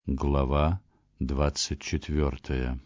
Глава 24.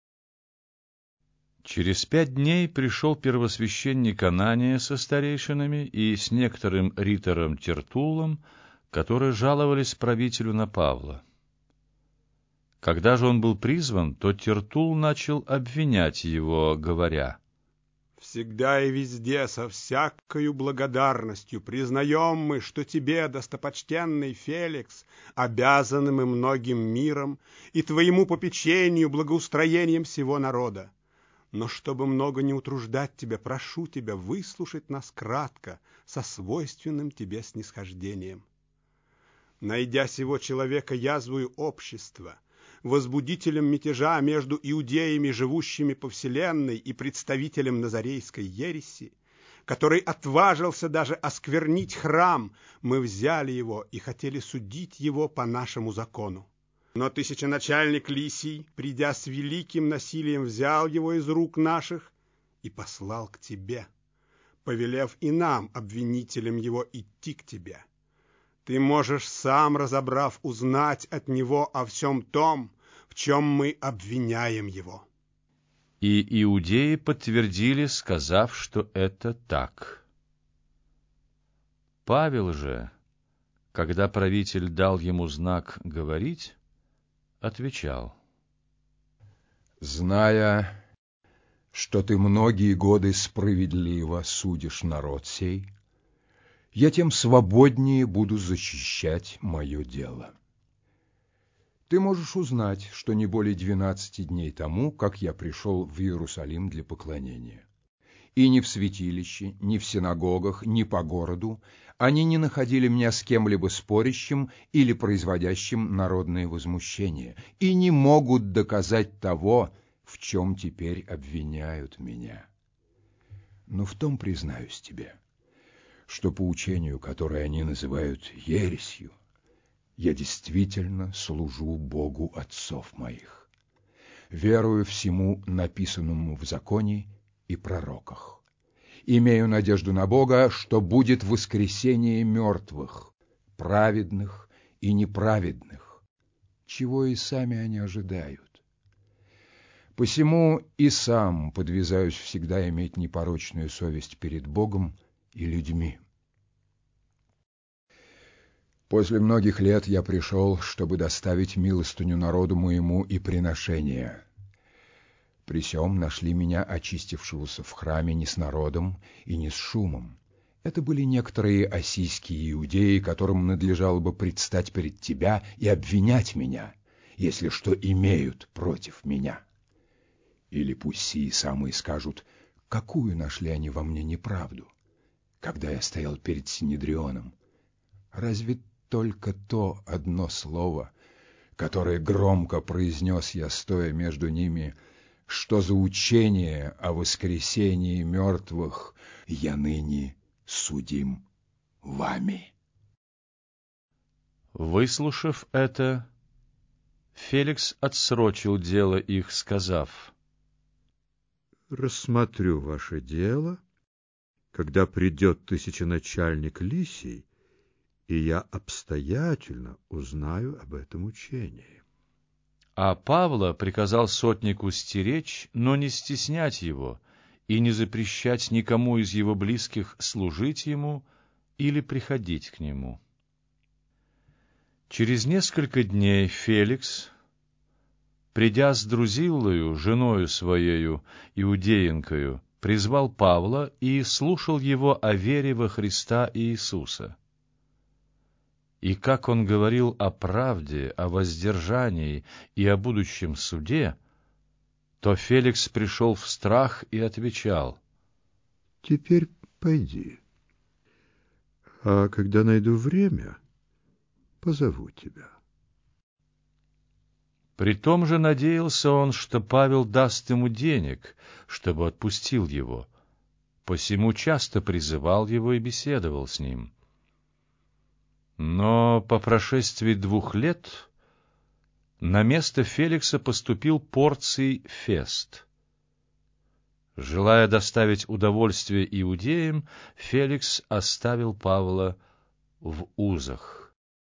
Через 5 дней пришел первосвященник Анания со старейшинами и с некоторым ритором Тертуллом, которые жаловались правителю на Павла. Когда же он был призван, то Тертулл начал обвинять его, говоря: «Всегда и везде со всякою благодарностью признаем мы, что тебе, достопочтенный Феликс, обязаны мы многим миром и твоему попечению, благоустроением всего народа. Но чтобы много не утруждать тебя, прошу тебя выслушать нас кратко, со свойственным тебе снисхождением. Найдя сего человека язвою общества, возбудителем мятежа между иудеями, живущими по вселенной, и представителем назарейской ереси, который отважился даже осквернить храм, мы взяли его и хотели судить его по нашему закону. Но тысяченачальник Лисий, придя с великим насилием, взял его из рук наших и послал к тебе, повелев и нам, обвинителям его, идти к тебе. Ты можешь сам, разобрав, узнать от него о всем том, в чем мы обвиняем его». И иудеи подтвердили, сказав, что это так. Павел же, когда правитель дал ему знак говорить, отвечал: «Зная, что ты многие годы справедливо судишь народ сей, я тем свободнее буду защищать мое дело. Ты можешь узнать, что не более 12 дней тому, как я пришел в Иерусалим для поклонения. И ни в святилище, ни в синагогах, ни по городу они не находили меня с кем-либо спорящим или производящим народное возмущение, и не могут доказать того, в чем теперь обвиняют меня. Но в том признаюсь тебе, что по учению, которое они называют ересью, я действительно служу Богу отцов моих, верую всему написанному в законе и пророках. Имею надежду на Бога, что будет воскресение мертвых, праведных и неправедных, чего и сами они ожидают. Посему и сам подвязаюсь всегда иметь непорочную совесть перед Богом и людьми. После многих лет я пришел, чтобы доставить милостыню народу моему и приношения. При сем нашли меня очистившегося в храме не с народом и не с шумом. Это были некоторые ассийские иудеи, которым надлежало бы предстать перед тебя и обвинять меня, если что имеют против меня. Или пусть сии самые скажут, какую нашли они во мне неправду, когда я стоял перед Синедрионом. Разве только то одно слово, которое громко произнес я, стоя между ними, что за учение о воскресении мертвых я ныне судим вами. Выслушав это, Феликс отсрочил дело их, сказав: «Рассмотрю ваше дело, когда придет тысяченачальник Лисий, и я обстоятельно узнаю об этом учении». А Павла приказал сотнику стеречь, но не стеснять его, и не запрещать никому из его близких служить ему или приходить к нему. Через несколько дней Феликс, придя с Друзиллою, женою своею, иудеенкою, призвал Павла и слушал его о вере во Христа Иисуса. И как он говорил о правде, о воздержании и о будущем суде, то Феликс пришел в страх и отвечал: «Теперь пойди, а когда найду время, позову тебя». Притом же надеялся он, что Павел даст ему денег, чтобы отпустил его, посему часто призывал его и беседовал с ним. Но по прошествии 2 лет на место Феликса поступил Порций Фест. Желая доставить удовольствие иудеям, Феликс оставил Павла в узах.